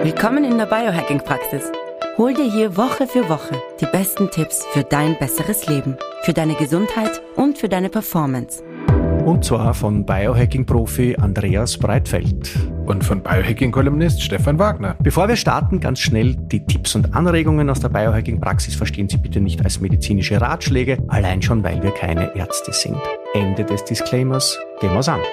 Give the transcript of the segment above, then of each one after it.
Willkommen in der Biohacking-Praxis. Hol dir hier Woche für Woche die besten Tipps für dein besseres Leben, für deine Gesundheit und für deine Performance. Und zwar von Biohacking-Profi Andreas Breitfeld. Und von Biohacking-Kolumnist Stefan Wagner. Bevor wir starten, ganz schnell die Tipps und Anregungen aus der Biohacking-Praxis verstehen Sie bitte nicht als medizinische Ratschläge, allein schon, weil wir keine Ärzte sind. Ende des Disclaimers, gehen wir's an.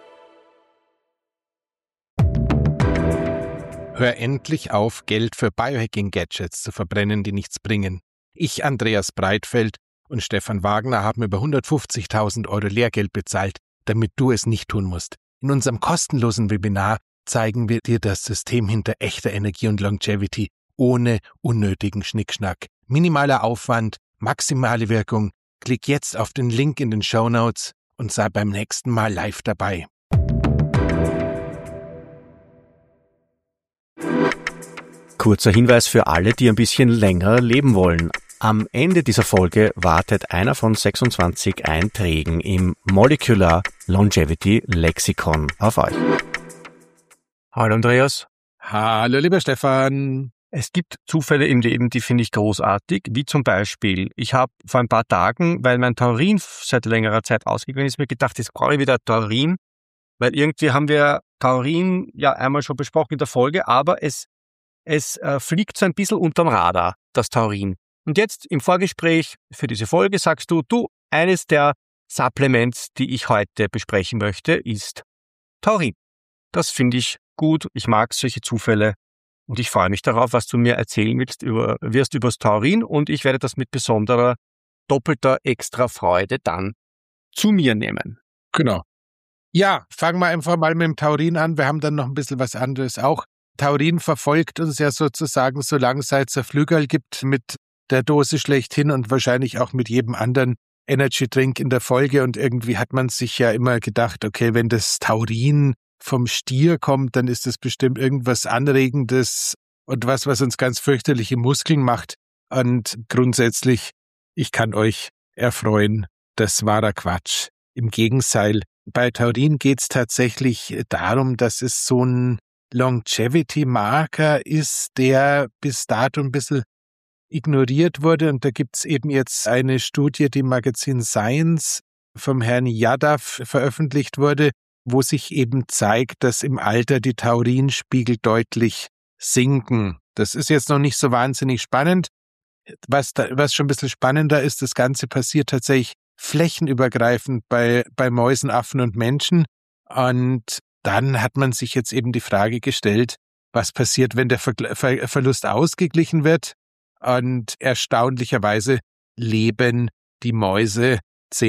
Hör endlich auf, Geld für Biohacking-Gadgets zu verbrennen, die nichts bringen. Ich, Andreas Breitfeld und Stefan Wagner haben über 150.000 € Lehrgeld bezahlt, damit du es nicht tun musst. In unserem kostenlosen Webinar zeigen wir dir das System hinter echter Energie und Longevity ohne unnötigen Schnickschnack. Minimaler Aufwand, maximale Wirkung. Klick jetzt auf den Link in den Shownotes und sei beim nächsten Mal live dabei. Kurzer Hinweis für alle, die ein bisschen länger leben wollen. Am Ende dieser Folge wartet einer von 26 Einträgen im Molecular Longevity Lexikon auf euch. Hallo Andreas. Hallo lieber Stefan. Es gibt Zufälle im Leben, die finde ich großartig, wie zum Beispiel, ich habe vor ein paar Tagen, weil mein Taurin seit längerer Zeit ausgegangen ist, mir gedacht, jetzt brauche ich wieder Taurin, weil irgendwie haben wir Taurin ja einmal schon besprochen in der Folge, aber es fliegt so ein bisschen unterm Radar, das Taurin. Und jetzt im Vorgespräch für diese Folge sagst du, eines der Supplements, die ich heute besprechen möchte, ist Taurin. Das finde ich gut, ich mag solche Zufälle und ich freue mich darauf, was du mir erzählen wirst über das Taurin und ich werde das mit besonderer, doppelter extra Freude dann zu mir nehmen. Genau. Ja, fangen wir einfach mal mit dem Taurin an, wir haben dann noch ein bisschen was anderes auch. Taurin verfolgt uns ja sozusagen, solange es ein Flügel gibt, mit der Dose schlechthin und wahrscheinlich auch mit jedem anderen Energy Drink in der Folge. Und irgendwie hat man sich ja immer gedacht, okay, wenn das Taurin vom Stier kommt, dann ist das bestimmt irgendwas Anregendes und was uns ganz fürchterliche Muskeln macht. Und grundsätzlich, ich kann euch erfreuen, das war der Quatsch. Im Gegenteil, bei Taurin geht es tatsächlich darum, dass es so ein Longevity-Marker ist, der bis dato ein bisschen ignoriert wurde. Und da gibt's eben jetzt eine Studie, die im Magazin Science vom Herrn Yadav veröffentlicht wurde, wo sich eben zeigt, dass im Alter die Taurinspiegel deutlich sinken. Das ist jetzt noch nicht so wahnsinnig spannend. Was schon ein bisschen spannender ist, das Ganze passiert tatsächlich flächenübergreifend bei Mäusen, Affen und Menschen. Und dann hat man sich jetzt eben die Frage gestellt, was passiert, wenn der Verlust ausgeglichen wird? Und erstaunlicherweise leben die Mäuse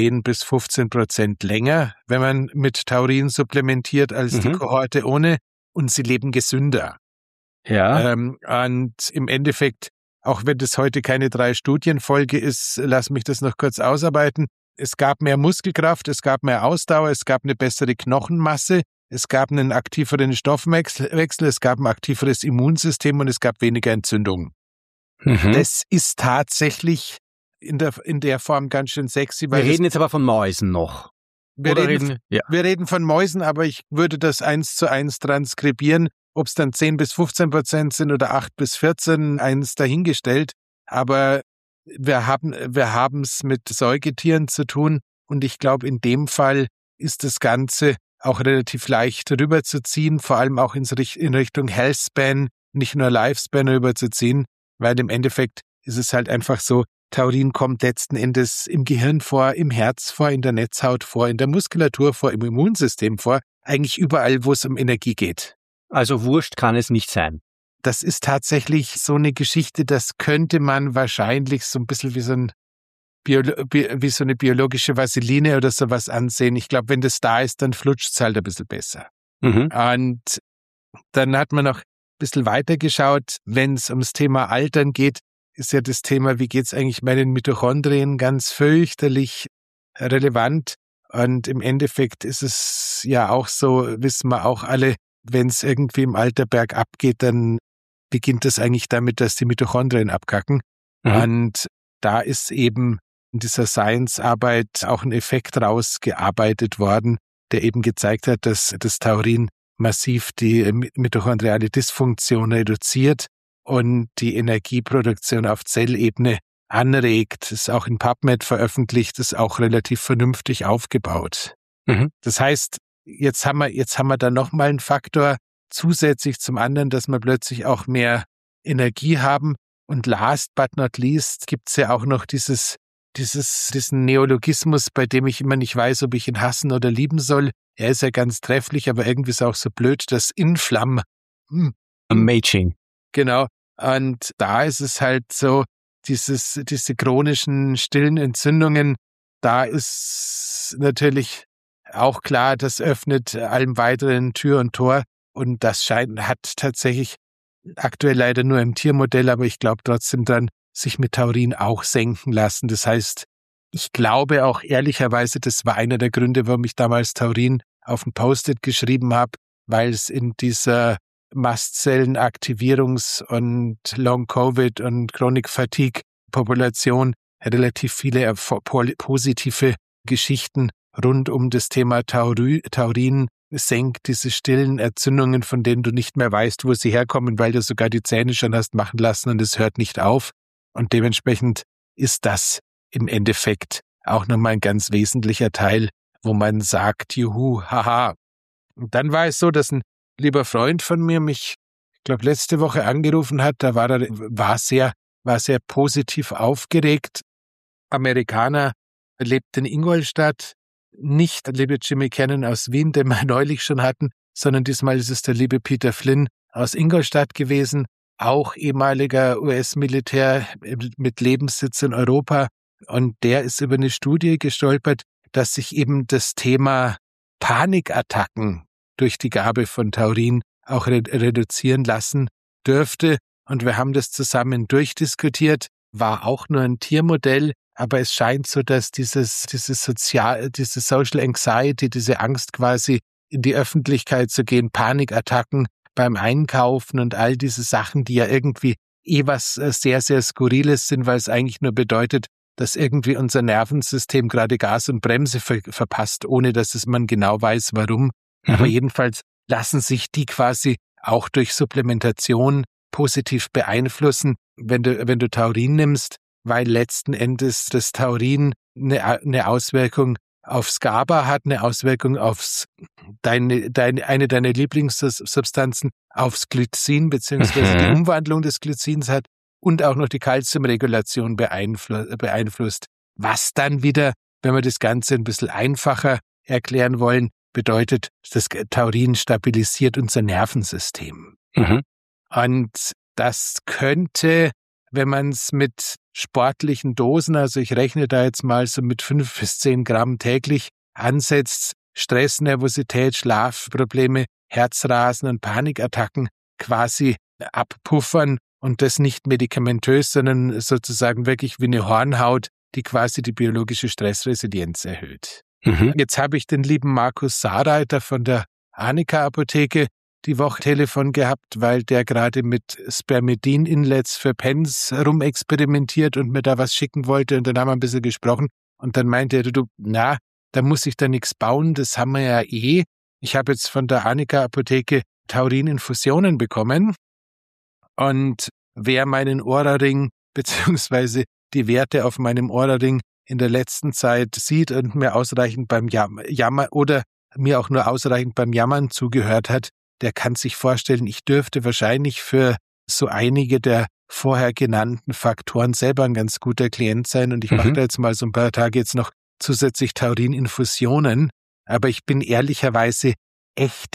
10-15% länger, wenn man mit Taurin supplementiert, als die Kohorte ohne. Und sie leben gesünder. Ja. Und im Endeffekt, auch wenn das heute keine 3-Studienfolge ist, lass mich das noch kurz ausarbeiten. Es gab mehr Muskelkraft, es gab mehr Ausdauer, es gab eine bessere Knochenmasse, es gab einen aktiveren Stoffwechsel, es gab ein aktiveres Immunsystem und es gab weniger Entzündungen. Das ist tatsächlich in der Form ganz schön sexy. Wir reden jetzt aber von Mäusen noch. Wir reden von Mäusen, aber ich würde das 1:1 transkribieren. Ob es dann 10-15% sind oder 8-14, eins dahingestellt. Aber wir haben es mit Säugetieren zu tun und ich glaube, in dem Fall ist das Ganze auch relativ leicht rüberzuziehen, vor allem auch in Richtung Healthspan, nicht nur Lifespan rüberzuziehen, weil im Endeffekt ist es halt einfach so, Taurin kommt letzten Endes im Gehirn vor, im Herz vor, in der Netzhaut vor, in der Muskulatur vor, im Immunsystem vor, eigentlich überall, wo es um Energie geht. Also wurscht kann es nicht sein. Das ist tatsächlich so eine Geschichte, das könnte man wahrscheinlich so ein bisschen wie so eine biologische Vaseline oder sowas ansehen. Ich glaube, wenn das da ist, dann flutscht es halt ein bisschen besser. Und dann hat man noch ein bisschen weiter geschaut, wenn es ums Thema Altern geht, ist ja das Thema, wie geht's eigentlich meinen Mitochondrien, ganz fürchterlich relevant. Und im Endeffekt ist es ja auch so, wissen wir auch alle, wenn es irgendwie im Alter bergab geht, dann beginnt es eigentlich damit, dass die Mitochondrien abkacken. Und da ist eben in dieser Science-Arbeit auch ein Effekt rausgearbeitet worden, der eben gezeigt hat, dass das Taurin massiv die mitochondriale Dysfunktion reduziert und die Energieproduktion auf Zellebene anregt. Ist auch in PubMed veröffentlicht, ist auch relativ vernünftig aufgebaut. Das heißt, jetzt haben wir da nochmal einen Faktor zusätzlich zum anderen, dass wir plötzlich auch mehr Energie haben. Und last but not least gibt's ja auch noch diesen Neologismus, bei dem ich immer nicht weiß, ob ich ihn hassen oder lieben soll. Er ist ja ganz trefflich, aber irgendwie ist er auch so blöd, das Inflamm. Amazing. Genau. Und da ist es halt so, diese chronischen stillen Entzündungen, da ist natürlich auch klar, das öffnet allem weiteren Tür und Tor. Und das hat tatsächlich aktuell leider nur im Tiermodell, aber ich glaube trotzdem dran, sich mit Taurin auch senken lassen. Das heißt, ich glaube auch ehrlicherweise, das war einer der Gründe, warum ich damals Taurin auf ein Post-it geschrieben habe, weil es in dieser Mastzellen-Aktivierungs- und Long-Covid- und Chronic-Fatigue-Population relativ viele positive Geschichten rund um das Thema Taurin senkt diese stillen Entzündungen, von denen du nicht mehr weißt, wo sie herkommen, weil du sogar die Zähne schon hast machen lassen und es hört nicht auf. Und dementsprechend ist das im Endeffekt auch nochmal ein ganz wesentlicher Teil, wo man sagt, juhu, haha. Und dann war es so, dass ein lieber Freund von mir mich, ich glaube, letzte Woche angerufen hat, da war sehr positiv aufgeregt. Amerikaner, lebt in Ingolstadt, nicht der liebe Jimmy Cannon aus Wien, den wir neulich schon hatten, sondern diesmal ist es der liebe Peter Flynn aus Ingolstadt gewesen, auch ehemaliger US-Militär mit Lebenssitz in Europa. Und der ist über eine Studie gestolpert, dass sich eben das Thema Panikattacken durch die Gabe von Taurin auch reduzieren lassen dürfte. Und wir haben das zusammen durchdiskutiert, war auch nur ein Tiermodell, aber es scheint so, dass diese Social Anxiety, diese Angst quasi in die Öffentlichkeit zu gehen, Panikattacken beim Einkaufen und all diese Sachen, die ja irgendwie was sehr, sehr Skurriles sind, weil es eigentlich nur bedeutet, dass irgendwie unser Nervensystem gerade Gas und Bremse verpasst, ohne dass man genau weiß, warum. Aber jedenfalls lassen sich die quasi auch durch Supplementation positiv beeinflussen, wenn du Taurin nimmst, weil letzten Endes das Taurin eine Auswirkung aufs GABA hat, eine Auswirkung aufs eine deiner Lieblingssubstanzen, aufs Glycin beziehungsweise die Umwandlung des Glycins hat und auch noch die Kalziumregulation beeinflusst. Was dann wieder, wenn wir das Ganze ein bisschen einfacher erklären wollen, bedeutet, das Taurin stabilisiert unser Nervensystem. Und das könnte, wenn man es mit sportlichen Dosen, also ich rechne da jetzt mal so mit 5 bis 10 Gramm täglich ansetzt, Stress, Nervosität, Schlafprobleme, Herzrasen und Panikattacken quasi abpuffern und das nicht medikamentös, sondern sozusagen wirklich wie eine Hornhaut, die quasi die biologische Stressresilienz erhöht. Jetzt habe ich den lieben Markus Saarreiter von der Arnika-Apotheke die Woche Telefon gehabt, weil der gerade mit Spermidin-Inlets für Pens rumexperimentiert und mir da was schicken wollte. Und dann haben wir ein bisschen gesprochen. Und dann meinte er, da muss ich da nichts bauen, das haben wir ja eh. Ich habe jetzt von der Arnika-Apotheke Taurin-Infusionen bekommen. Und wer meinen Oura-Ring beziehungsweise die Werte auf meinem Oura-Ring in der letzten Zeit sieht und mir ausreichend beim Jammern oder mir auch nur ausreichend beim Jammern zugehört hat, der kann sich vorstellen, ich dürfte wahrscheinlich für so einige der vorher genannten Faktoren selber ein ganz guter Klient sein. Und ich mache da jetzt mal so ein paar Tage jetzt noch zusätzlich Taurin-Infusionen. Aber ich bin ehrlicherweise echt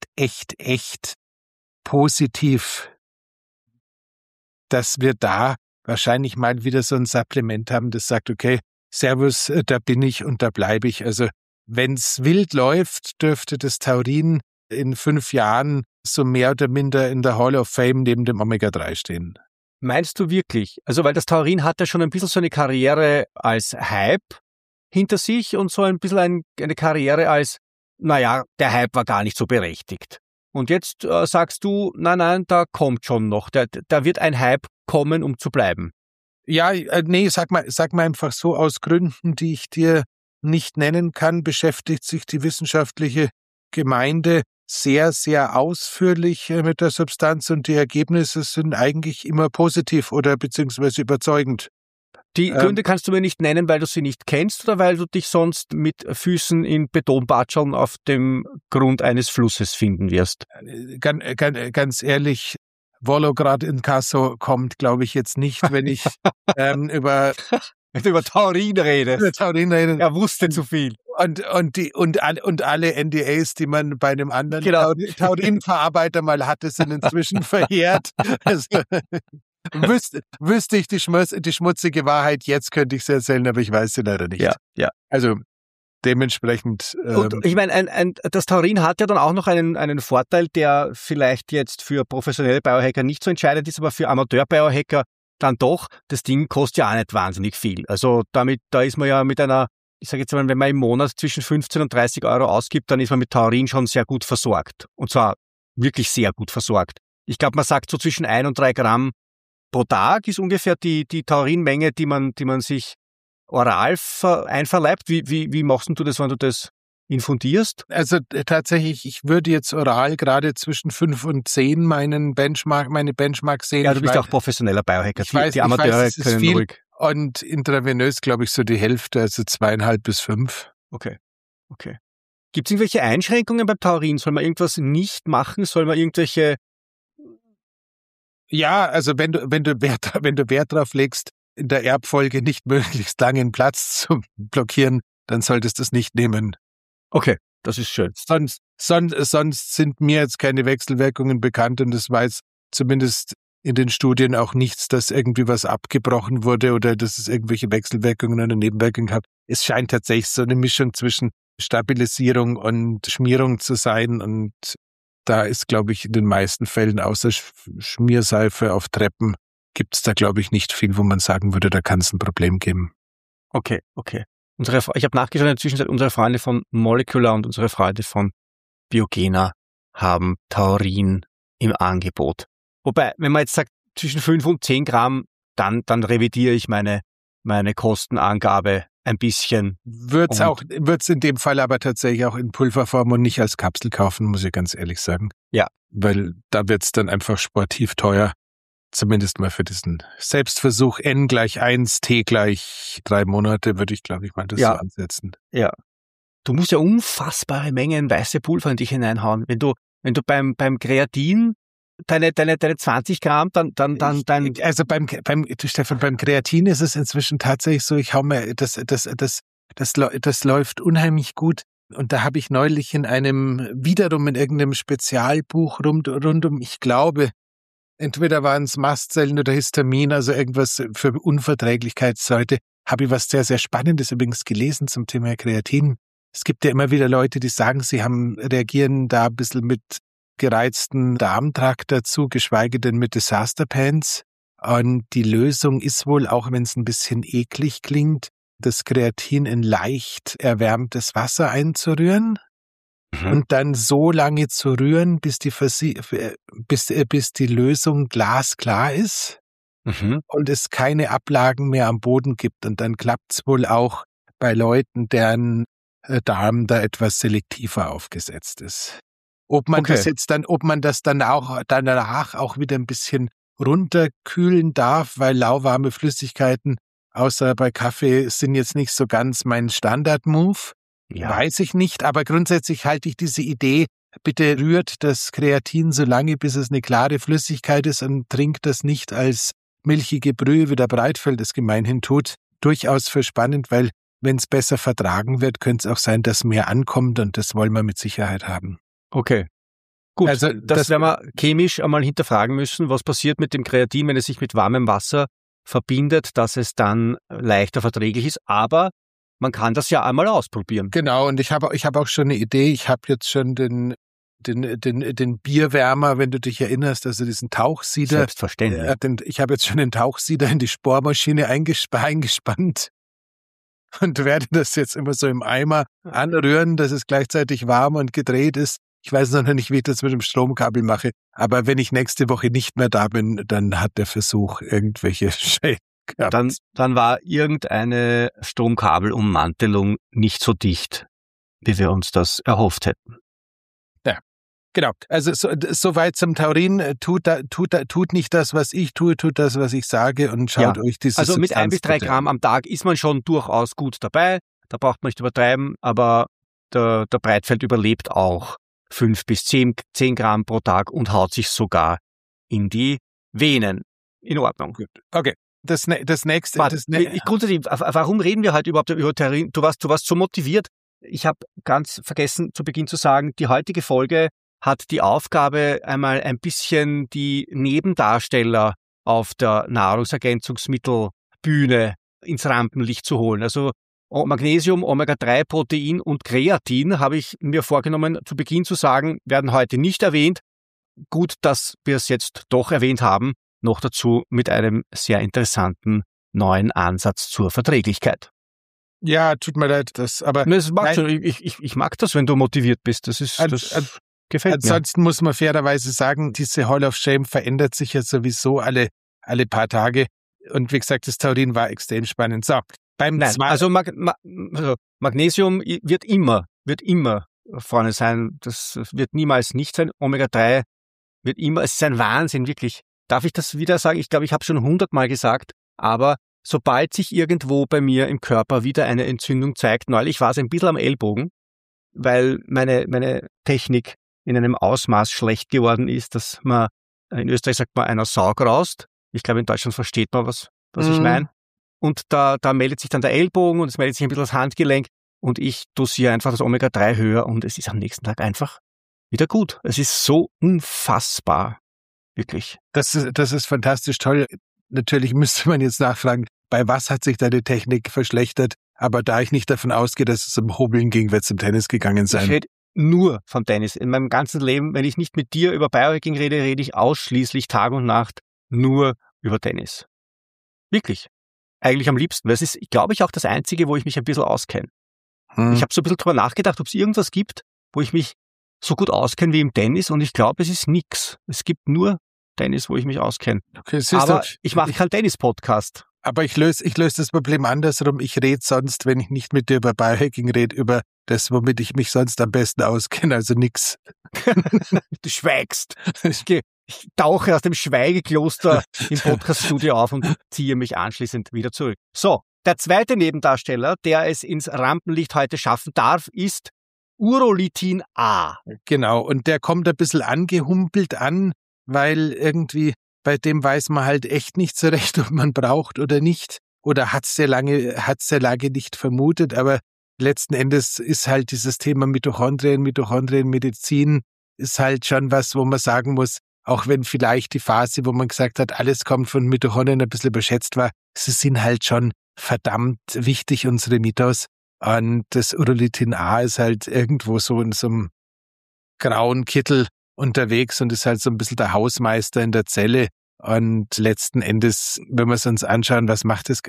positiv, dass wir da wahrscheinlich mal wieder so ein Supplement haben, das sagt, okay, Servus, da bin ich und da bleibe ich. Also wenn's wild läuft, dürfte das Taurin in 5 Jahren so mehr oder minder in der Hall of Fame neben dem Omega-3 stehen. Meinst du wirklich? Also weil das Taurin hat ja schon ein bisschen so eine Karriere als Hype hinter sich und so ein bisschen eine Karriere als, der Hype war gar nicht so berechtigt. Und jetzt sagst du, nein, da kommt schon noch, da wird ein Hype kommen, um zu bleiben. Ja, sag mal einfach so, aus Gründen, die ich dir nicht nennen kann, beschäftigt sich die wissenschaftliche Gemeinde sehr, sehr ausführlich mit der Substanz und die Ergebnisse sind eigentlich immer positiv oder beziehungsweise überzeugend. Die Gründe kannst du mir nicht nennen, weil du sie nicht kennst oder weil du dich sonst mit Füßen in Betonpatscheln auf dem Grund eines Flusses finden wirst? Ganz ehrlich, Volograd in Kasso kommt, glaube ich, jetzt nicht, wenn ich über Taurin redest. Über Taurin rede. Er wusste zu viel. Und alle NDAs, die man bei einem anderen Taurinverarbeiter mal hatte, sind inzwischen verjährt. Also, wüsste ich die schmutzige Wahrheit, jetzt könnte ich sie erzählen, aber ich weiß sie leider nicht. Ja. Also dementsprechend. Und ich meine, das Taurin hat ja dann auch noch einen Vorteil, der vielleicht jetzt für professionelle Biohacker nicht so entscheidend ist, aber für Amateur-Biohacker dann doch. Das Ding kostet ja auch nicht wahnsinnig viel. Also da ist man ja mit einer, ich sage jetzt mal, wenn man im Monat zwischen 15 und 30 Euro ausgibt, dann ist man mit Taurin schon sehr gut versorgt. Und zwar wirklich sehr gut versorgt. Ich glaube, man sagt so zwischen 1 und 3 Gramm pro Tag ist ungefähr die Taurinmenge, die man sich oral einverleibt. Wie machst du das, wenn du das infundierst? Also tatsächlich, ich würde jetzt oral gerade zwischen 5 und 10 meine Benchmark sehen. Ja, du bist auch professioneller Biohacker. Die Amateure können viel, ruhig. Und intravenös, glaube ich, so die Hälfte, also 2,5 bis 5. Okay. Gibt es irgendwelche Einschränkungen beim Taurin? Soll man irgendwas nicht machen? Soll man irgendwelche... Ja, also wenn du Wert drauf legst, in der Erbfolge nicht möglichst langen Platz zu blockieren, dann solltest du es nicht nehmen. Okay, das ist schön. Sonst sind mir jetzt keine Wechselwirkungen bekannt und es weiß zumindest in den Studien auch nichts, dass irgendwie was abgebrochen wurde oder dass es irgendwelche Wechselwirkungen oder Nebenwirkungen hat. Es scheint tatsächlich so eine Mischung zwischen Stabilisierung und Schmierung zu sein und da ist, glaube ich, in den meisten Fällen außer Schmierseife auf Treppen gibt es da, glaube ich, nicht viel, wo man sagen würde, da kann es ein Problem geben. Okay. Ich habe nachgeschaut in der Zwischenzeit, unsere Freunde von Molecular und unsere Freunde von Biogena haben Taurin im Angebot. Wobei, wenn man jetzt sagt, zwischen 5 und 10 Gramm, dann revidiere ich meine Kostenangabe ein bisschen. Wird's in dem Fall aber tatsächlich auch in Pulverform und nicht als Kapsel kaufen, muss ich ganz ehrlich sagen. Ja. Weil da wird's dann einfach sportiv teuer. Zumindest mal für diesen Selbstversuch N = 1, T = 3 Monate würde ich, glaube ich, mal das so ansetzen. Ja. Du musst ja unfassbare Mengen weiße Pulver in dich hineinhauen. Wenn du beim Kreatin deine 20 Gramm, dann. Also Stefan, beim Kreatin ist es inzwischen tatsächlich so, ich hau mir, das läuft unheimlich gut. Und da habe ich neulich in irgendeinem Spezialbuch rund ich glaube, entweder waren es Mastzellen oder Histamin, also irgendwas für Unverträglichkeitsleute, habe ich was sehr, sehr Spannendes übrigens gelesen zum Thema Kreatin. Es gibt ja immer wieder Leute, die sagen, sie reagieren da ein bisschen mit gereizten Darmtrakt dazu, geschweige denn mit Disasterpants. Und die Lösung ist wohl, auch wenn es ein bisschen eklig klingt, das Kreatin in leicht erwärmtes Wasser einzurühren und dann so lange zu rühren, bis die Lösung glasklar ist und es keine Ablagen mehr am Boden gibt. Und dann klappt's wohl auch bei Leuten, deren Darm da etwas selektiver aufgesetzt ist. Ob man das danach auch wieder ein bisschen runterkühlen darf, weil lauwarme Flüssigkeiten, außer bei Kaffee, sind jetzt nicht so ganz mein Standard-Move. Ja. Weiß ich nicht, aber grundsätzlich halte ich diese Idee, bitte rührt das Kreatin so lange, bis es eine klare Flüssigkeit ist und trinkt das nicht als milchige Brühe, wie der Breitfeld es gemeinhin tut, durchaus für spannend, weil wenn es besser vertragen wird, könnte es auch sein, dass mehr ankommt und das wollen wir mit Sicherheit haben. Okay. Gut, also das werden wir chemisch einmal hinterfragen müssen, was passiert mit dem Kreatin, wenn es sich mit warmem Wasser verbindet, dass es dann leichter verträglich ist, aber man kann das ja einmal ausprobieren. Genau, und ich habe auch schon eine Idee. Ich habe jetzt schon den Bierwärmer, wenn du dich erinnerst, also diesen Tauchsieder. Selbstverständlich. Ich habe jetzt schon den Tauchsieder in die Spormaschine eingespannt und werde das jetzt immer so im Eimer anrühren, dass es gleichzeitig warm und gedreht ist. Ich weiß noch nicht, wie ich das mit dem Stromkabel mache, aber wenn ich nächste Woche nicht mehr da bin, dann hat der Versuch irgendwelche Schäden gehabt. Dann war irgendeine Stromkabelummantelung nicht so dicht, wie wir uns das erhofft hätten. Ja. Genau, also soweit zum Taurin, tut nicht das, was ich tue, tut das, was ich sage und schaut euch diese Also mit 1 bis 3 bitte Gramm am Tag ist man schon durchaus gut dabei, da braucht man nicht übertreiben, aber der Breitfeld überlebt auch 5 bis 10 Gramm pro Tag und haut sich sogar in die Venen. In Ordnung. Gut. Okay. Das nächste. Grundsätzlich, warum reden wir heute überhaupt über Taurin? Du warst so motiviert. Ich habe ganz vergessen zu Beginn zu sagen, die heutige Folge hat die Aufgabe, einmal ein bisschen die Nebendarsteller auf der Nahrungsergänzungsmittelbühne ins Rampenlicht zu holen. Also Magnesium, Omega-3, Protein und Kreatin habe ich mir vorgenommen, zu Beginn zu sagen, werden heute nicht erwähnt. Gut, dass wir es jetzt doch erwähnt haben. Noch dazu mit einem sehr interessanten neuen Ansatz zur Verträglichkeit. Ja, tut mir leid, aber... Das macht schon. Ich mag das, wenn du motiviert bist. Das gefällt mir. Ansonsten muss man fairerweise sagen, diese Hall of Shame verändert sich ja sowieso alle paar Tage. Und wie gesagt, das Taurin war extrem spannend. So, also Magnesium wird immer vorne sein. Das wird niemals nicht sein. Omega-3 wird immer, es ist ein Wahnsinn, wirklich. Darf ich das wieder sagen? Ich glaube, ich habe schon 100-mal gesagt, aber sobald sich irgendwo bei mir im Körper wieder eine Entzündung zeigt, neulich war es ein bisschen am Ellbogen, weil meine Technik in einem Ausmaß schlecht geworden ist, dass man, in Österreich sagt man, einer Sau graust. Ich glaube, in Deutschland versteht man, was ich meine. Und da meldet sich dann der Ellbogen und es meldet sich ein bisschen das Handgelenk und ich dosiere einfach das Omega-3 höher und es ist am nächsten Tag einfach wieder gut. Es ist so unfassbar. Wirklich. Das ist fantastisch toll. Natürlich müsste man jetzt nachfragen, bei was hat sich deine Technik verschlechtert? Aber da ich nicht davon ausgehe, dass es um Hobeln ging, wird es um Tennis gegangen sein. Ich rede nur vom Tennis. In meinem ganzen Leben, wenn ich nicht mit dir über Biohacking rede, rede ich ausschließlich Tag und Nacht nur über Tennis. Wirklich. Eigentlich am liebsten. Das ist, glaube ich, auch das Einzige, wo ich mich ein bisschen auskenne. Ich habe so ein bisschen drüber nachgedacht, ob es irgendwas gibt, wo ich mich so gut auskenne wie im Tennis und ich glaube, es ist nix. Es gibt nur Tennis, wo ich mich auskenne. Okay, aber ich mache keinen Tennis-Podcast. Aber ich löse das Problem andersrum. Ich rede sonst, wenn ich nicht mit dir über Biohacking rede, über das, womit ich mich sonst am besten auskenne, also nix. Du schweigst. Ich tauche aus dem Schweigekloster im Podcaststudio auf und ziehe mich anschließend wieder zurück. So, der zweite Nebendarsteller, der es ins Rampenlicht heute schaffen darf, ist Urolithin A. Genau, und der kommt ein bisschen angehumpelt an, weil irgendwie bei dem weiß man halt echt nicht so recht, ob man braucht oder nicht. Oder hat's sehr lange nicht vermutet, aber letzten Endes ist halt dieses Thema Mitochondrienmedizin ist halt schon was, wo man sagen muss, auch wenn vielleicht die Phase, wo man gesagt hat, alles kommt von Mitochondrien, ein bisschen überschätzt war, sie sind halt schon verdammt wichtig, unsere Mitos. Und das Urolithin A ist halt irgendwo so in so einem grauen Kittel unterwegs und ist halt so ein bisschen der Hausmeister in der Zelle. Und letzten Endes, wenn wir es uns anschauen, was macht es,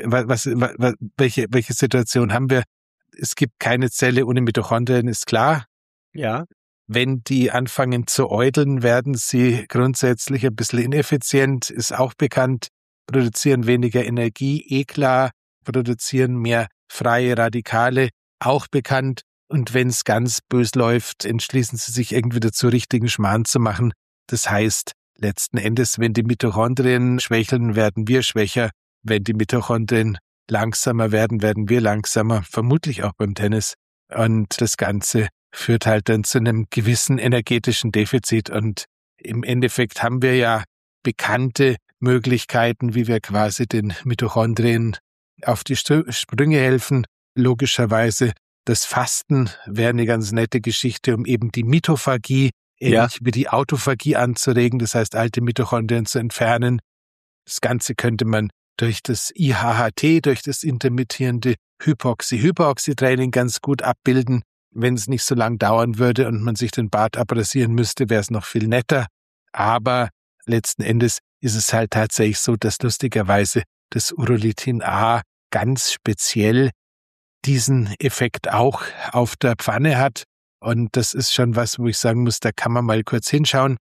welche Situation haben wir? Es gibt keine Zelle ohne Mitochondrien, ist klar. Ja. Wenn die anfangen zu äudeln, werden sie grundsätzlich ein bisschen ineffizient, ist auch bekannt, produzieren weniger Energie, klar, produzieren mehr freie Radikale, auch bekannt. Und wenn es ganz bös läuft, entschließen sie sich irgendwie dazu, richtigen Schmarrn zu machen. Das heißt, letzten Endes, wenn die Mitochondrien schwächeln, werden wir schwächer. Wenn die Mitochondrien langsamer werden, werden wir langsamer, vermutlich auch beim Tennis. Und das Ganze führt halt dann zu einem gewissen energetischen Defizit. Und im Endeffekt haben wir ja bekannte Möglichkeiten, wie wir quasi den Mitochondrien auf die Sprünge helfen. Logischerweise das Fasten wäre eine ganz nette Geschichte, um eben die Mitophagie, ähnlich wie die Autophagie anzuregen, das heißt alte Mitochondrien zu entfernen. Das Ganze könnte man durch das IHHT, durch das intermittierende Hypoxie-Hyperoxie-Training ganz gut abbilden. Wenn es nicht so lang dauern würde und man sich den Bart abrasieren müsste, wäre es noch viel netter. Aber letzten Endes ist es halt tatsächlich so, dass lustigerweise das Urolithin A ganz speziell diesen Effekt auch auf der Pfanne hat. Und das ist schon was, wo ich sagen muss, da kann man mal kurz hinschauen.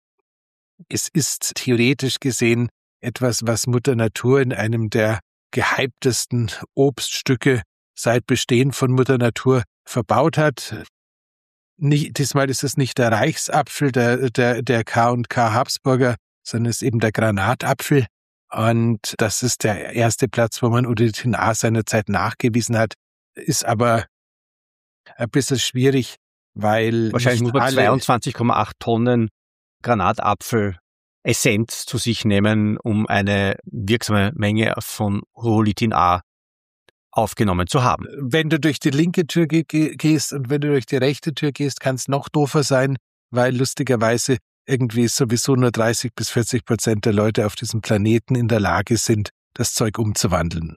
Es ist theoretisch gesehen etwas, was Mutter Natur in einem der gehyptesten Obststücke seit Bestehen von Mutter Natur verbaut hat. diesmal ist es nicht der Reichsapfel, der K&K Habsburger, sondern es ist eben der Granatapfel. Und das ist der erste Platz, wo man Urolithin A seinerzeit nachgewiesen hat. Ist aber ein bisschen schwierig, weil wahrscheinlich muss man 22,8 Tonnen Granatapfel-Essenz zu sich nehmen, um eine wirksame Menge von Urolithin A aufgenommen zu haben. Wenn du durch die linke Tür gehst und wenn du durch die rechte Tür gehst, kann es noch doofer sein, weil lustigerweise irgendwie sowieso nur 30-40% der Leute auf diesem Planeten in der Lage sind, das Zeug umzuwandeln.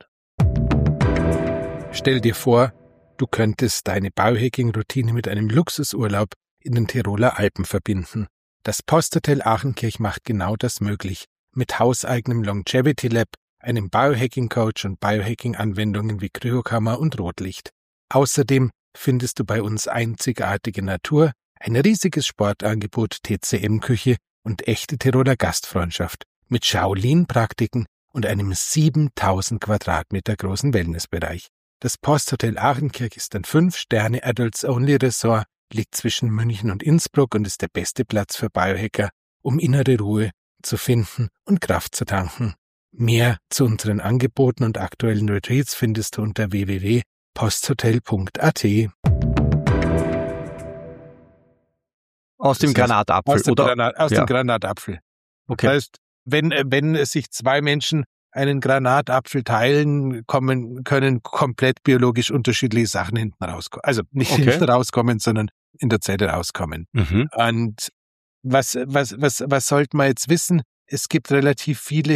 Stell dir vor, du könntest deine Biohacking-Routine mit einem Luxusurlaub in den Tiroler Alpen verbinden. Das Posthotel Aachenkirch macht genau das möglich. Mit hauseigenem Longevity Lab, einem Biohacking-Coach und Biohacking-Anwendungen wie Kryokammer und Rotlicht. Außerdem findest du bei uns einzigartige Natur, ein riesiges Sportangebot, TCM-Küche und echte Tiroler Gastfreundschaft mit Shaolin-Praktiken und einem 7000 Quadratmeter großen Wellnessbereich. Das Posthotel Aachenkirch ist ein 5-Sterne-Adults-Only-Resort, liegt zwischen München und Innsbruck und ist der beste Platz für Biohacker, um innere Ruhe zu finden und Kraft zu tanken. Mehr zu unseren Angeboten und aktuellen Retreats findest du unter www.posthotel.at. Aus dem Granatapfel, Aus dem Granatapfel. Okay. Das heißt, wenn sich zwei Menschen einen Granatapfel teilen, können komplett biologisch unterschiedliche Sachen hinten rauskommen. Also nicht hinten rauskommen, sondern in der Zelle rauskommen. Mhm. Und was sollte man jetzt wissen? Es gibt relativ viele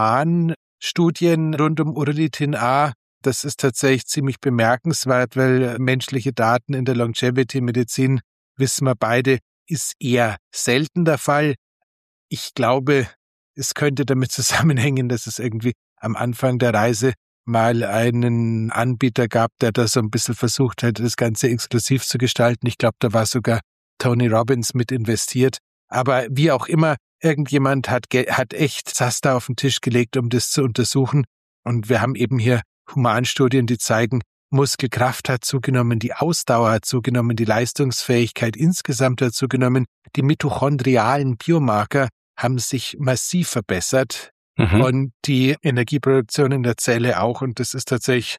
Humanstudien rund um Urolithin A. Das ist tatsächlich ziemlich bemerkenswert, weil menschliche Daten in der Longevity-Medizin, wissen wir beide, ist eher selten der Fall. Ich glaube, es könnte damit zusammenhängen, dass es irgendwie am Anfang der Reise mal einen Anbieter gab, der da so ein bisschen versucht hat, das Ganze exklusiv zu gestalten. Ich glaube, da war sogar Tony Robbins mit investiert. Aber wie auch immer, irgendjemand hat echt Zaster auf den Tisch gelegt, um das zu untersuchen. Und wir haben eben hier Humanstudien, die zeigen, Muskelkraft hat zugenommen, die Ausdauer hat zugenommen, die Leistungsfähigkeit insgesamt hat zugenommen, die mitochondrialen Biomarker haben sich massiv verbessert und die Energieproduktion in der Zelle auch. Und das ist tatsächlich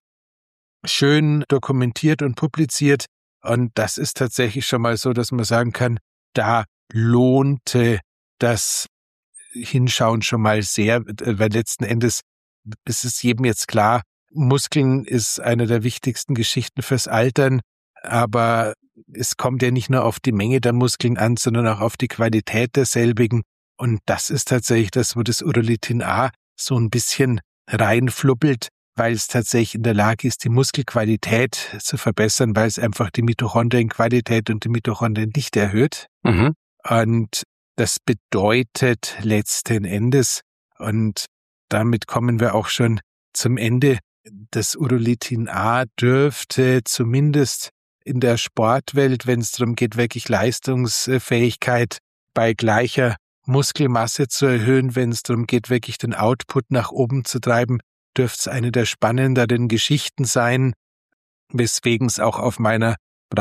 schön dokumentiert und publiziert. Und das ist tatsächlich schon mal so, dass man sagen kann, da lohnte das Hinschauen schon mal sehr, weil letzten Endes ist es jedem jetzt klar, Muskeln ist eine der wichtigsten Geschichten fürs Altern, aber es kommt ja nicht nur auf die Menge der Muskeln an, sondern auch auf die Qualität derselbigen. Und das ist tatsächlich das, wo das Urolithin A so ein bisschen reinflubbelt, weil es tatsächlich in der Lage ist, die Muskelqualität zu verbessern, weil es einfach die Mitochondrienqualität und die Mitochondriendichte erhöht. Mhm. Und das bedeutet letzten Endes, und damit kommen wir auch schon zum Ende, das Urolithin A dürfte zumindest in der Sportwelt, wenn es darum geht, wirklich Leistungsfähigkeit bei gleicher Muskelmasse zu erhöhen, wenn es darum geht, wirklich den Output nach oben zu treiben, dürfte es eine der spannenderen Geschichten sein, weswegen es auch auf meiner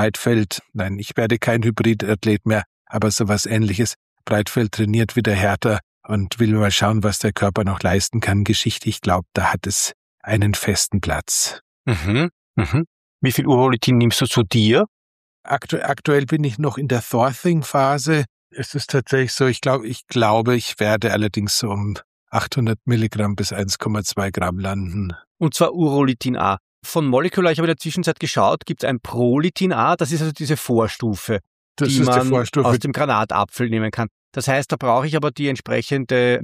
ich werde kein Hybridathlet mehr, aber sowas Ähnliches, Breitfeld trainiert wieder härter und will mal schauen, was der Körper noch leisten kann. Geschichte, ich glaube, da hat es einen festen Platz. Mhm. Mhm. Wie viel Urolithin nimmst du zu dir? Aktuell bin ich noch in der Thawing-Phase. Es ist tatsächlich so, ich glaube, ich werde allerdings so um 800 Milligramm bis 1,2 Gramm landen. Und zwar Urolithin A. Von Molecular, ich habe in der Zwischenzeit geschaut, gibt es ein Prolithin A, das ist also diese Vorstufe, die man aus dem Granatapfel nehmen kann. Das heißt, da brauche ich aber die entsprechende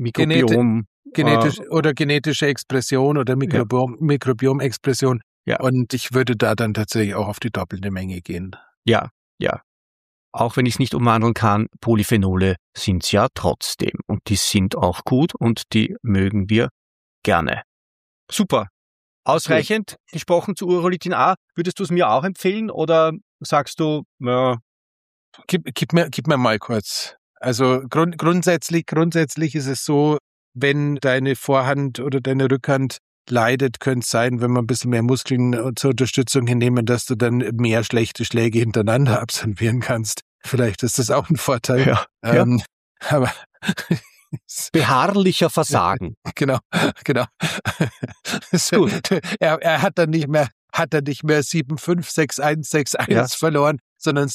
genetische Expression oder Mikrobiomexpression. Ja. Und ich würde da dann tatsächlich auch auf die doppelte Menge gehen. Ja. Auch wenn ich es nicht umwandeln kann, Polyphenole sind es ja trotzdem. Und die sind auch gut und die mögen wir gerne. Super. Ausreichend gesprochen zu Urolithin A. Würdest du es mir auch empfehlen oder sagst du, Gib mir mal kurz. Also grundsätzlich ist es so, wenn deine Vorhand oder deine Rückhand leidet, könnte es sein, wenn man ein bisschen mehr Muskeln zur Unterstützung hinnehmen, dass du dann mehr schlechte Schläge hintereinander absolvieren kannst. Vielleicht ist das auch ein Vorteil. Ja. Aber beharrlicher Versagen. Genau. Ist gut. Er hat dann nicht mehr 7-5-6-1-6-1 verloren, sondern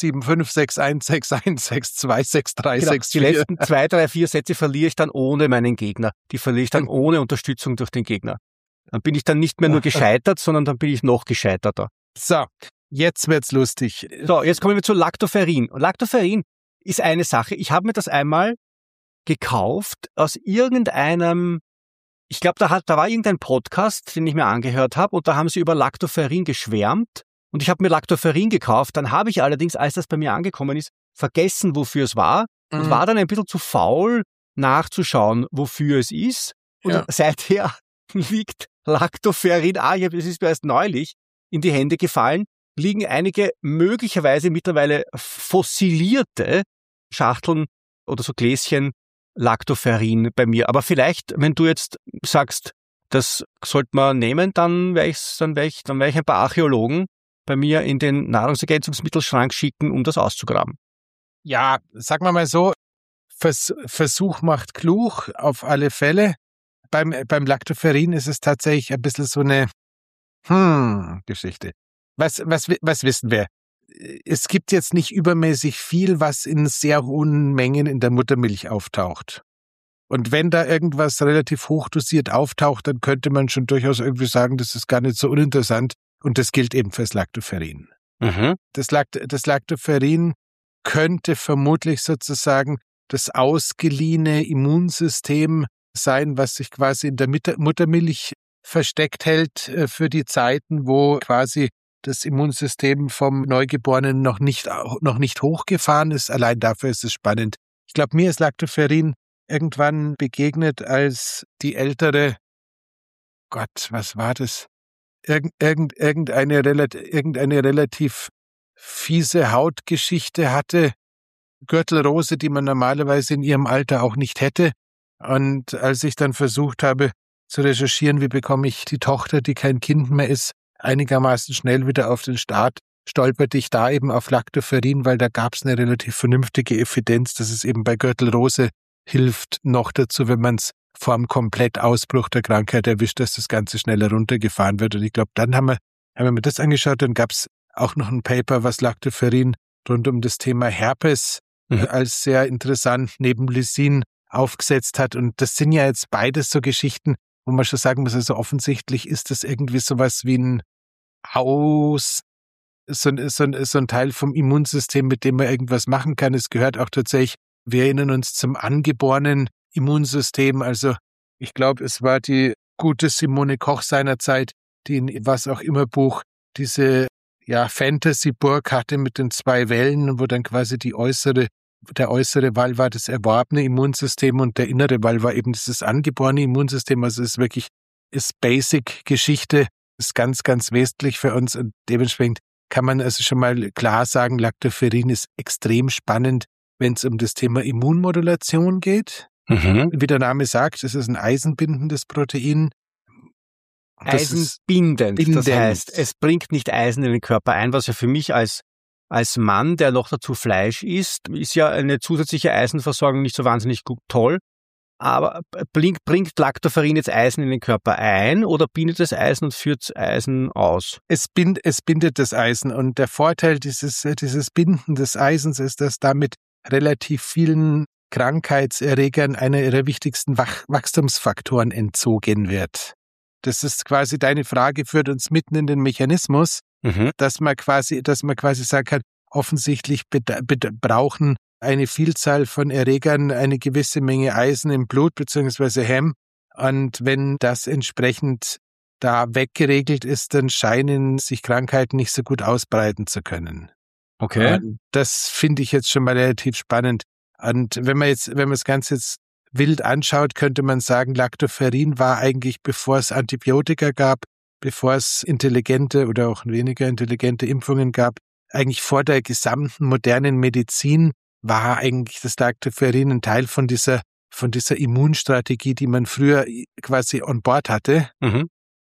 7-5-6-1-6-1-6-2-6-3-6-4. Genau. Die letzten 2, 3, 4 Sätze verliere ich dann ohne meinen Gegner. Die verliere ich dann ohne Unterstützung durch den Gegner. Dann bin ich dann nicht mehr nur gescheitert, sondern dann bin ich noch gescheiterter. So, jetzt wird's lustig. So, jetzt kommen wir zu Lactoferrin. Und Lactoferrin ist eine Sache. Ich habe mir das einmal gekauft aus irgendeinem, ich glaube, da war irgendein Podcast, den ich mir angehört habe, und da haben sie über Lactoferrin geschwärmt. Und ich habe mir Lactoferrin gekauft. Dann habe ich allerdings, als das bei mir angekommen ist, vergessen, wofür es war. Und war dann ein bisschen zu faul, nachzuschauen, wofür es ist. Und seither liegt Lactoferrin, es ist mir erst neulich in die Hände gefallen, liegen einige möglicherweise mittlerweile fossilierte Schachteln oder so Gläschen Lactoferrin bei mir. Aber vielleicht, wenn du jetzt sagst, das sollte man nehmen, dann werde ich ein paar Archäologen bei mir in den Nahrungsergänzungsmittelschrank schicken, um das auszugraben. Ja, sagen wir mal so, Versuch macht klug, auf alle Fälle. Beim Lactoferrin ist es tatsächlich ein bisschen so eine Geschichte. Was wissen wir? Es gibt jetzt nicht übermäßig viel, was in sehr hohen Mengen in der Muttermilch auftaucht. Und wenn da irgendwas relativ hochdosiert auftaucht, dann könnte man schon durchaus irgendwie sagen, das ist gar nicht so uninteressant. Und das gilt eben fürs Lactoferrin. Mhm. Das Lactoferrin könnte vermutlich sozusagen das ausgeliehene Immunsystem sein, was sich quasi in der Muttermilch versteckt hält für die Zeiten, wo quasi das Immunsystem vom Neugeborenen noch nicht hochgefahren ist. Allein dafür ist es spannend. Ich glaube, mir ist Lactoferrin irgendwann begegnet, als die ältere, Gott, was war das? Irgendeine relativ fiese Hautgeschichte hatte. Gürtelrose, die man normalerweise in ihrem Alter auch nicht hätte. Und als ich dann versucht habe zu recherchieren, wie bekomme ich die Tochter, die kein Kind mehr ist, einigermaßen schnell wieder auf den Start, stolperte ich da eben auf Lactoferrin, weil da gab es eine relativ vernünftige Evidenz, dass es eben bei Gürtelrose hilft, noch dazu, wenn man es vor einem Komplettausbruch der Krankheit erwischt, dass das Ganze schneller runtergefahren wird. Und ich glaube, dann haben wir mir das angeschaut, dann gab es auch noch ein Paper, was Lactoferrin rund um das Thema Herpes als sehr interessant neben Lysin aufgesetzt hat. Und das sind ja jetzt beides so Geschichten, wo man schon sagen muss, also offensichtlich ist das irgendwie sowas wie ein so ein Teil vom Immunsystem, mit dem man irgendwas machen kann. Es gehört auch tatsächlich, wir erinnern uns, zum angeborenen Immunsystem. Also ich glaube, es war die gute Simone Koch seinerzeit, die in was auch immer Buch diese Fantasy-Burg hatte mit den 2 Wellen, wo dann quasi der äußere Wall war das erworbene Immunsystem und der innere Wall war eben dieses angeborene Immunsystem. Also es ist Basic-Geschichte, ist ganz, ganz wesentlich für uns und dementsprechend kann man also schon mal klar sagen, Lactoferrin ist extrem spannend, wenn es um das Thema Immunmodulation geht. Wie der Name sagt, es ist ein eisenbindendes Protein. Eisenbindend, das heißt, es bringt nicht Eisen in den Körper ein, was ja für mich als Mann, der noch dazu Fleisch isst, ist ja eine zusätzliche Eisenversorgung nicht so wahnsinnig gut, toll. Aber bringt Lactoferrin jetzt Eisen in den Körper ein oder bindet es Eisen und führt Eisen aus? Es bindet das Eisen und der Vorteil dieses Binden des Eisens ist, dass damit relativ vielen Krankheitserregern einer ihrer wichtigsten Wachstumsfaktoren entzogen wird. Das ist quasi deine Frage, führt uns mitten in den Mechanismus, dass man quasi sagen kann, offensichtlich brauchen eine Vielzahl von Erregern eine gewisse Menge Eisen im Blut bzw. Häm. Und wenn das entsprechend da weggeregelt ist, dann scheinen sich Krankheiten nicht so gut ausbreiten zu können. Okay. Das finde ich jetzt schon mal relativ spannend. Und wenn man das Ganze jetzt wild anschaut, könnte man sagen, Lactoferrin war eigentlich, bevor es Antibiotika gab, bevor es intelligente oder auch weniger intelligente Impfungen gab, eigentlich vor der gesamten modernen Medizin war eigentlich das Lactoferrin ein Teil von dieser Immunstrategie, die man früher quasi on board hatte.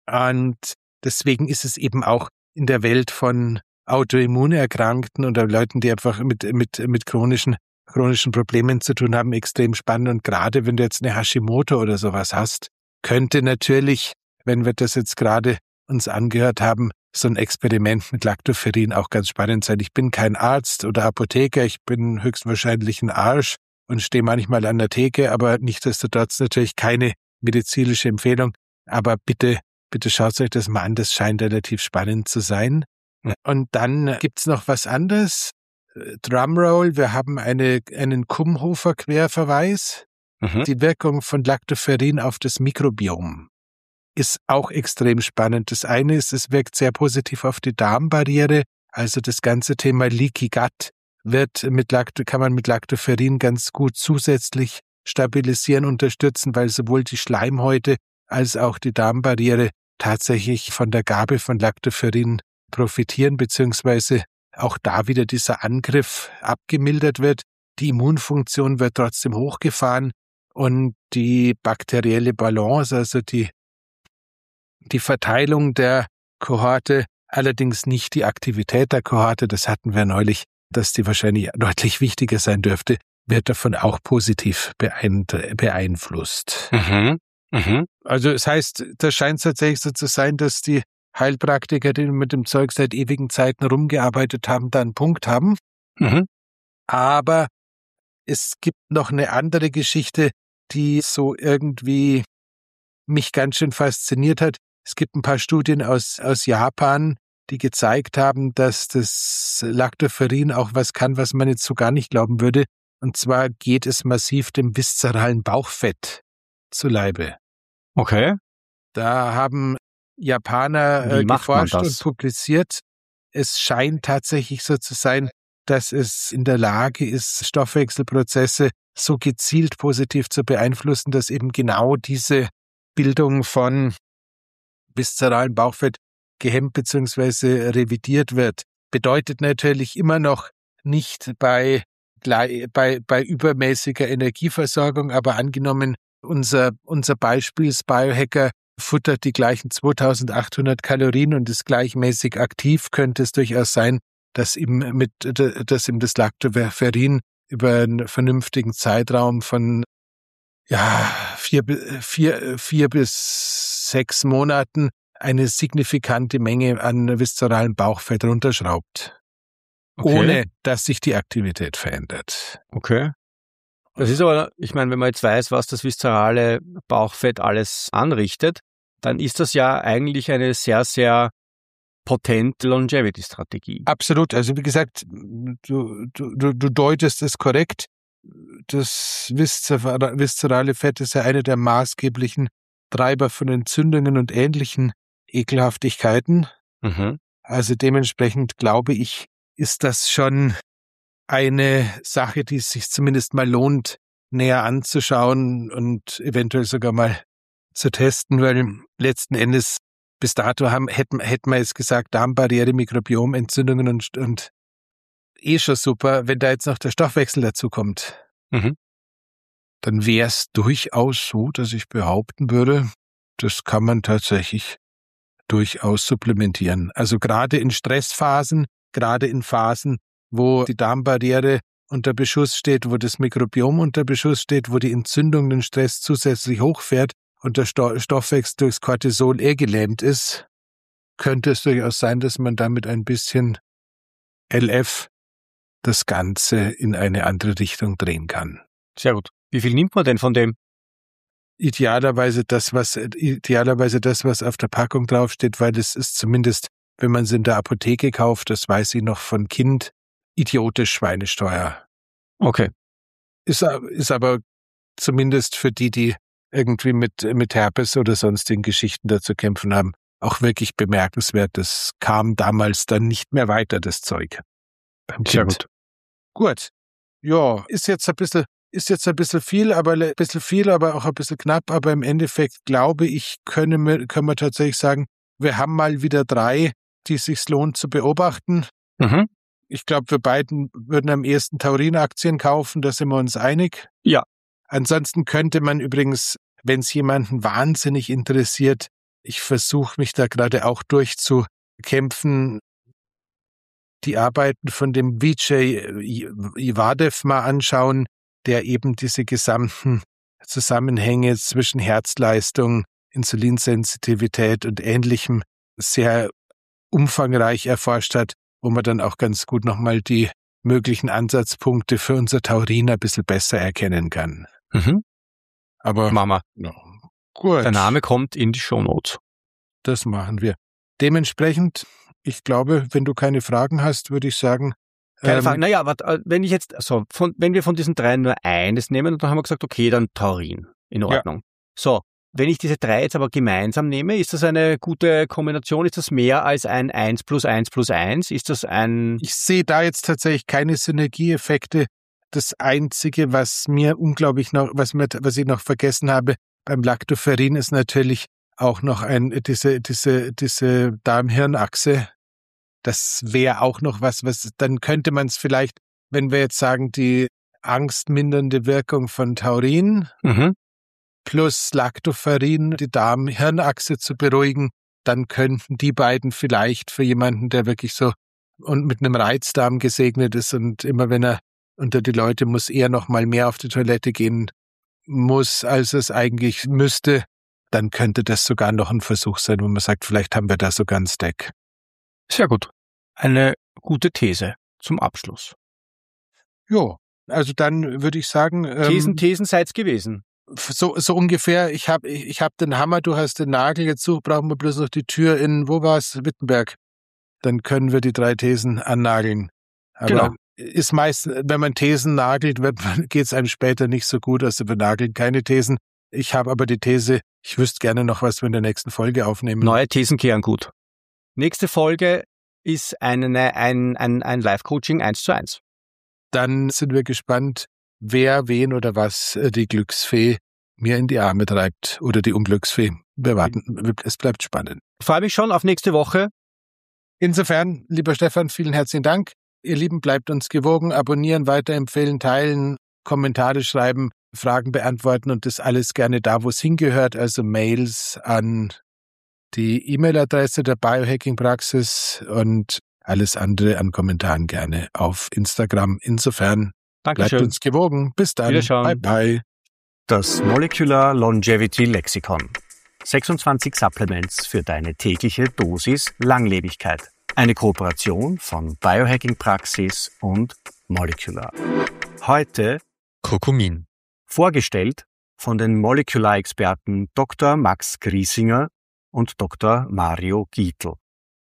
Und deswegen ist es eben auch in der Welt von Autoimmunerkrankten oder Leuten, die einfach mit chronischen Problemen zu tun haben, extrem spannend. Und gerade wenn du jetzt eine Hashimoto oder sowas hast, könnte natürlich, wenn wir das jetzt gerade uns angehört haben, so ein Experiment mit Lactoferrin auch ganz spannend sein. Ich bin kein Arzt oder Apotheker, ich bin höchstwahrscheinlich ein Arsch und stehe manchmal an der Theke, aber nichtsdestotrotz natürlich keine medizinische Empfehlung. Aber bitte schaut euch das mal an, das scheint relativ spannend zu sein. Und dann gibt's noch was anderes. Drumroll, wir haben einen Kumhofer-Querverweis. Die Wirkung von Lactoferrin auf das Mikrobiom ist auch extrem spannend. Das eine ist, es wirkt sehr positiv auf die Darmbarriere, also das ganze Thema Leaky Gut kann man mit Lactoferrin ganz gut zusätzlich stabilisieren, unterstützen, weil sowohl die Schleimhäute als auch die Darmbarriere tatsächlich von der Gabe von Lactoferrin profitieren, beziehungsweise auch da wieder dieser Angriff abgemildert wird. Die Immunfunktion wird trotzdem hochgefahren und die bakterielle Balance, also die Verteilung der Kohorte, allerdings nicht die Aktivität der Kohorte, das hatten wir neulich, dass die wahrscheinlich deutlich wichtiger sein dürfte, wird davon auch positiv beeinflusst. Also es heißt, da scheint es tatsächlich so zu sein, dass die Heilpraktiker, die mit dem Zeug seit ewigen Zeiten rumgearbeitet haben, da einen Punkt haben. Aber es gibt noch eine andere Geschichte, die so irgendwie mich ganz schön fasziniert hat. Es gibt ein paar Studien aus Japan, die gezeigt haben, dass das Lactoferrin auch was kann, was man jetzt so gar nicht glauben würde. Und zwar geht es massiv dem viszeralen Bauchfett zu Leibe. Okay. Da haben Japaner geforscht und publiziert. Es scheint tatsächlich so zu sein, dass es in der Lage ist, Stoffwechselprozesse so gezielt positiv zu beeinflussen, dass eben genau diese Bildung von viszeralem Bauchfett gehemmt bzw. revidiert wird. Bedeutet natürlich immer noch nicht bei übermäßiger Energieversorgung, aber angenommen, unser Beispiel, das Biohacker futtert die gleichen 2800 Kalorien und ist gleichmäßig aktiv, könnte es durchaus sein, dass ihm das Lactoferrin über einen vernünftigen Zeitraum von 4 bis 6 Monaten eine signifikante Menge an viszeralem Bauchfett runterschraubt. Okay. Ohne dass sich die Aktivität verändert. Okay. Das ist aber, ich meine, wenn man jetzt weiß, was das viszerale Bauchfett alles anrichtet, dann ist das ja eigentlich eine sehr, sehr potente Longevity-Strategie. Absolut. Also wie gesagt, du deutest es korrekt. Das viszerale Fett ist ja einer der maßgeblichen Treiber von Entzündungen und ähnlichen Ekelhaftigkeiten. Also dementsprechend glaube ich, ist das schon eine Sache, die es sich zumindest mal lohnt, näher anzuschauen und eventuell sogar mal zu testen, weil letzten Endes bis dato hätten wir jetzt gesagt, Darmbarriere, Mikrobiom, Entzündungen und schon super, wenn da jetzt noch der Stoffwechsel dazu kommt. Dann wäre es durchaus so, dass ich behaupten würde, das kann man tatsächlich durchaus supplementieren. Also gerade in Stressphasen, gerade in Phasen, wo die Darmbarriere unter Beschuss steht, wo das Mikrobiom unter Beschuss steht, wo die Entzündung den Stress zusätzlich hochfährt und der Stoffwechsel durchs Cortisol gelähmt ist, könnte es durchaus sein, dass man damit ein bisschen LF das Ganze in eine andere Richtung drehen kann. Sehr gut. Wie viel nimmt man denn von dem? Idealerweise das, was auf der Packung draufsteht, weil es ist zumindest, wenn man es in der Apotheke kauft, das weiß ich noch von Kind, idiotisch schweinesteuer. Okay. Ist aber zumindest für die irgendwie mit Herpes oder sonstigen Geschichten da zu kämpfen haben, auch wirklich bemerkenswert. Das kam damals dann nicht mehr weiter, das Zeug. Beim Kind. Sehr gut. Gut. Ja, ist jetzt ein bisschen viel, aber auch ein bisschen knapp. Aber im Endeffekt glaube ich, können wir tatsächlich sagen, wir haben mal wieder 3, die es sich lohnt zu beobachten. Ich glaube, wir beiden würden am ehesten Taurin-Aktien kaufen, da sind wir uns einig. Ja. Ansonsten könnte man übrigens, wenn es jemanden wahnsinnig interessiert, Ich versuche mich da gerade auch durchzukämpfen, die Arbeiten von dem Vijay Ivadev mal anschauen, der eben diese gesamten Zusammenhänge zwischen Herzleistung, Insulinsensitivität und Ähnlichem sehr umfangreich erforscht hat, wo man dann auch ganz gut nochmal die möglichen Ansatzpunkte für unser Taurin ein bisschen besser erkennen kann. Aber Mama, gut, der Name kommt in die Shownotes. das machen wir. Dementsprechend, ich glaube, wenn du keine Fragen hast, würde ich sagen, Keine Frage. Naja, wenn wir von diesen 3 nur eines nehmen, dann haben wir gesagt, okay, dann Taurin. In Ordnung. Ja. So, wenn ich diese 3 jetzt aber gemeinsam nehme, ist das eine gute Kombination? Ist das mehr als ein 1 + 1 + 1? Ist das ein... Ich sehe da jetzt tatsächlich keine Synergieeffekte. Das Einzige, was mir unglaublich noch, was ich noch vergessen habe beim Lactoferrin, ist natürlich auch noch diese Darm-Hirn-Achse. Das wäre auch noch was, dann könnte man es vielleicht, wenn wir jetzt sagen, die angstmindernde Wirkung von Taurin plus Lactoferrin, die Darm-Hirn-Achse zu beruhigen, dann könnten die beiden vielleicht für jemanden, der wirklich so und mit einem Reizdarm gesegnet ist und immer wenn er unter die Leute muss, eher noch mal mehr auf die Toilette gehen muss, als es eigentlich müsste, dann könnte das sogar noch ein Versuch sein, wo man sagt, vielleicht haben wir da sogar einen Stack. Sehr gut. Eine gute These zum Abschluss. Jo, also dann würde ich sagen... Thesen seid's gewesen. So ungefähr, ich hab den Hammer, du hast den Nagel, jetzt brauchen wir bloß noch die Tür in, wo war's? Wittenberg. Dann können wir die 3 Thesen annageln. Aber genau. Ist meist, wenn man Thesen nagelt, geht's einem später nicht so gut, also wir nageln keine Thesen. Ich habe aber die These, ich wüsste gerne noch, was wir in der nächsten Folge aufnehmen. Neue Thesen kehren gut. Nächste Folge ist ein Live-Coaching 1:1. Dann sind wir gespannt, wer, wen oder was die Glücksfee mir in die Arme treibt oder die Unglücksfee. Wir warten, es bleibt spannend. Ich freue mich schon auf nächste Woche. Insofern, lieber Stefan, vielen herzlichen Dank. Ihr Lieben, bleibt uns gewogen, abonnieren, weiterempfehlen, teilen, Kommentare schreiben, Fragen beantworten und das alles gerne da, wo es hingehört, also Mails an die E-Mail-Adresse der Biohacking-Praxis und alles andere an Kommentaren gerne auf Instagram. Insofern Dankeschön. Bleibt uns gewogen. Bis dann. Bye bye. Das Molecular Longevity Lexikon. 26 Supplements für deine tägliche Dosis Langlebigkeit. Eine Kooperation von Biohacking Praxis und Molecular. Heute Kurkumin. Vorgestellt von den Molecular-Experten Dr. Max Griesinger und Dr. Mario Gietl.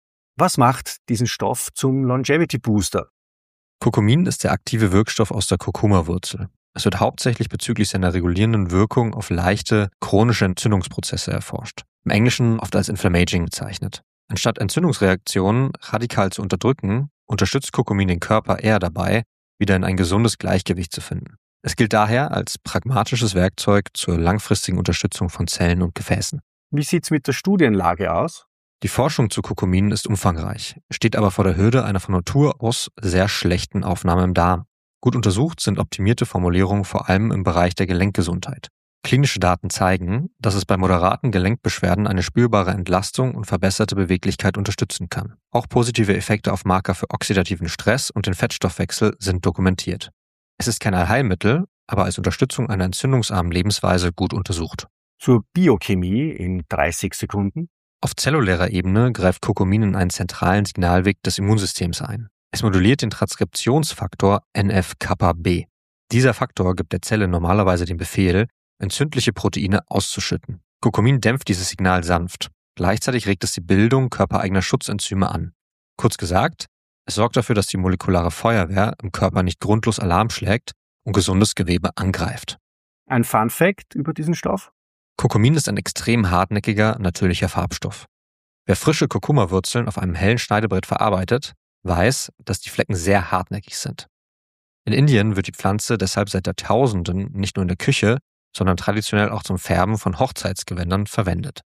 Was macht diesen Stoff zum Longevity Booster? Kurkumin ist der aktive Wirkstoff aus der Kurkuma-Wurzel. Es wird hauptsächlich bezüglich seiner regulierenden Wirkung auf leichte, chronische Entzündungsprozesse erforscht. Im Englischen oft als Inflammaging bezeichnet. Anstatt Entzündungsreaktionen radikal zu unterdrücken, unterstützt Kurkumin den Körper eher dabei, wieder in ein gesundes Gleichgewicht zu finden. Es gilt daher als pragmatisches Werkzeug zur langfristigen Unterstützung von Zellen und Gefäßen. Wie sieht's mit der Studienlage aus? Die Forschung zu Kurkumin ist umfangreich, steht aber vor der Hürde einer von Natur aus sehr schlechten Aufnahme im Darm. Gut untersucht sind optimierte Formulierungen vor allem im Bereich der Gelenkgesundheit. Klinische Daten zeigen, dass es bei moderaten Gelenkbeschwerden eine spürbare Entlastung und verbesserte Beweglichkeit unterstützen kann. Auch positive Effekte auf Marker für oxidativen Stress und den Fettstoffwechsel sind dokumentiert. Es ist kein Allheilmittel, aber als Unterstützung einer entzündungsarmen Lebensweise gut untersucht. Zur Biochemie in 30 Sekunden. Auf zellulärer Ebene greift Kurkumin in einen zentralen Signalweg des Immunsystems ein. Es moduliert den Transkriptionsfaktor NF-kappa-B. Dieser Faktor gibt der Zelle normalerweise den Befehl, entzündliche Proteine auszuschütten. Kurkumin dämpft dieses Signal sanft. Gleichzeitig regt es die Bildung körpereigener Schutzenzyme an. Kurz gesagt, es sorgt dafür, dass die molekulare Feuerwehr im Körper nicht grundlos Alarm schlägt und gesundes Gewebe angreift. Ein Fun-Fact über diesen Stoff? Kurkumin ist ein extrem hartnäckiger, natürlicher Farbstoff. Wer frische Kurkuma-Wurzeln auf einem hellen Schneidebrett verarbeitet, weiß, dass die Flecken sehr hartnäckig sind. In Indien wird die Pflanze deshalb seit Jahrtausenden nicht nur in der Küche, sondern traditionell auch zum Färben von Hochzeitsgewändern verwendet.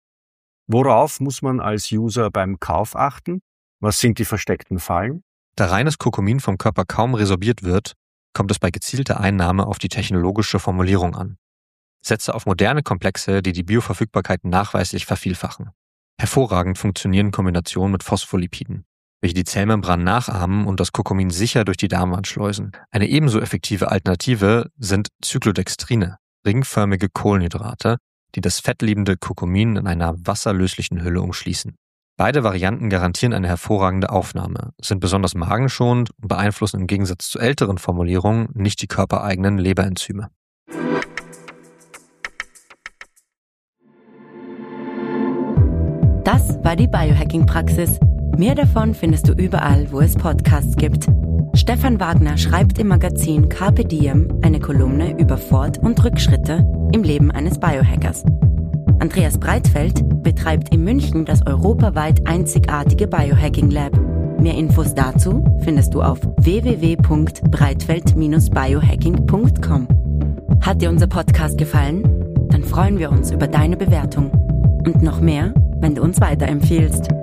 Worauf muss man als User beim Kauf achten? Was sind die versteckten Fallen? Da reines Kurkumin vom Körper kaum resorbiert wird, kommt es bei gezielter Einnahme auf die technologische Formulierung an. Setze auf moderne Komplexe, die die Bioverfügbarkeit nachweislich vervielfachen. Hervorragend funktionieren Kombinationen mit Phospholipiden, welche die Zellmembran nachahmen und das Kurkumin sicher durch die Darmwand schleusen. Eine ebenso effektive Alternative sind Cyclodextrine, ringförmige Kohlenhydrate, die das fettliebende Kurkumin in einer wasserlöslichen Hülle umschließen. Beide Varianten garantieren eine hervorragende Aufnahme, sind besonders magenschonend und beeinflussen im Gegensatz zu älteren Formulierungen nicht die körpereigenen Leberenzyme. Das war die Biohacking-Praxis. Mehr davon findest du überall, wo es Podcasts gibt. Stefan Wagner schreibt im Magazin Carpe Diem eine Kolumne über Fort- und Rückschritte im Leben eines Biohackers. Andreas Breitfeld betreibt in München das europaweit einzigartige Biohacking Lab. Mehr Infos dazu findest du auf www.breitfeld-biohacking.com. Hat dir unser Podcast gefallen? Dann freuen wir uns über deine Bewertung. Und noch mehr, wenn du uns weiterempfiehlst.